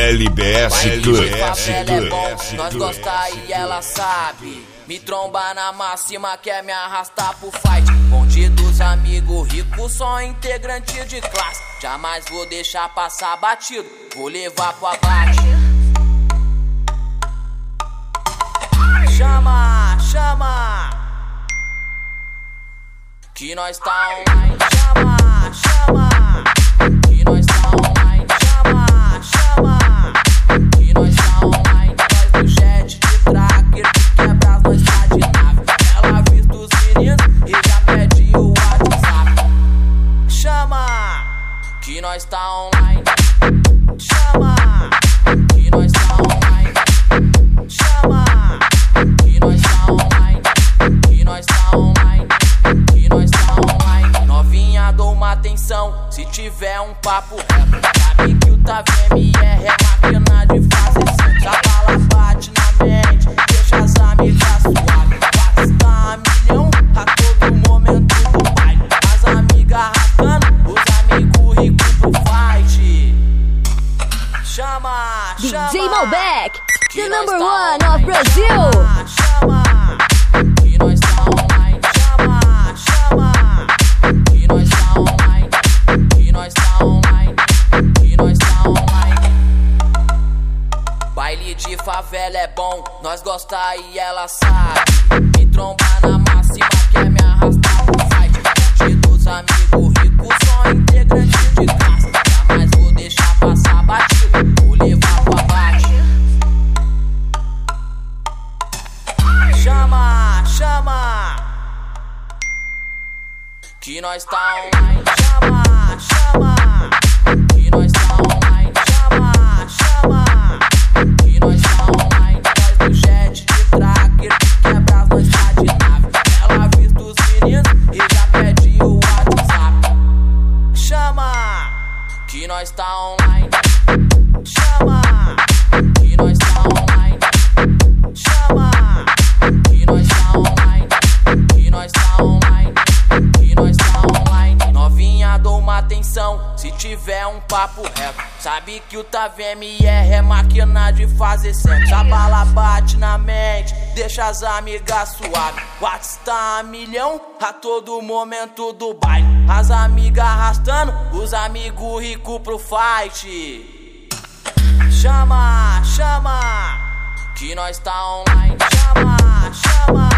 LBS Club. Favela é bom, nós gosta e ela sabe. Me tromba na máxima, quer me arrastar pro fight. Bonde dos amigos ricos, só integrante de classe. Jamais vou deixar passar batido, vou levar pro abate. Chama, chama, que nós tá online. Chama, chama, que nós tá online. Chama, chama, que nós tá online. Nós do jet de tracker, quebra nós tá de nave. Ela avisa os meninos e já pede o WhatsApp. Chama, que nós tá online. Chama, que nós tá online. Chama, que nós tá online. Que nós tá online. Que nós tá online. Novinha, dou uma atenção se tiver um papo reto. Sabe que o TVMR é máquina de fazer sexo. A bala bate na mente, deixa as amigas suaves. Gasta a milhão a todo momento do baile. As amigas arrastando, os amigos ricos pro fight. Chama, chama, DJ Malbec, the number tá one of Brazil. Chama, que nós tá online. Chama, chama, que nós tá online. Que nós tá online. Que nós tá online. Baile de favela é bom, nós gosta e ela sabe. Me tromba na máxima, quer me arrastar pro fight. Bonde dos amigos ricos, só integrante de classe. Jamais vou deixar passar batido, vou levar pro abate. Chama, chama, que nós tá online. Chama, chama, que nós tá online. Chama, chama, que nós tá online. Nós do jet de tracker, quebra nós tá de nave. Ela avisa os meninos e já pede o WhatsApp. Chama, que nós tá online. Chama, que nós tá online. Chama, que nós tá online. Que nós tá online. Que nós tá online. Novinha, dou uma atenção se tiver um papo reto. Sabe que o TVMR é máquina de fazer sexo. A bala bate na mente, deixa as amigas suaves. WhatsApp tá a milhão a todo momento do baile. As amigas arrastando, os amigos ricos pro fight. Chama, chama, que nós tá online. Chama, chama,